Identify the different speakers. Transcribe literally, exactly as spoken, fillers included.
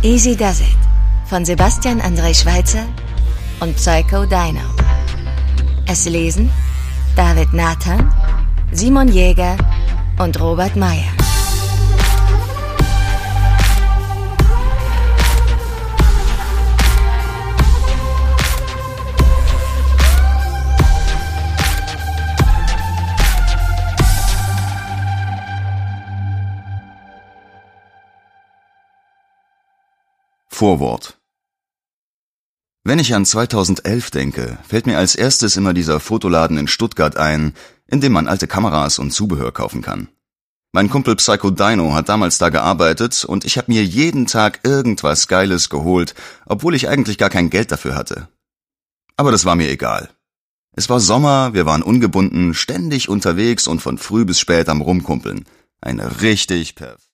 Speaker 1: Easy Does It von Sebastian André Schweitzer und Psycho Dino. Es lesen David Nathan, Simon Jäger und Robert Meyer.
Speaker 2: Vorwort. Wenn ich an zweitausendelf denke, fällt mir als erstes immer dieser Fotoladen in Stuttgart ein, in dem man alte Kameras und Zubehör kaufen kann. Mein Kumpel Psycho Dino hat damals da gearbeitet und ich habe mir jeden Tag irgendwas Geiles geholt, obwohl ich eigentlich gar kein Geld dafür hatte. Aber das war mir egal. Es war Sommer, wir waren ungebunden, ständig unterwegs und von früh bis spät am Rumkumpeln. Eine richtig perf.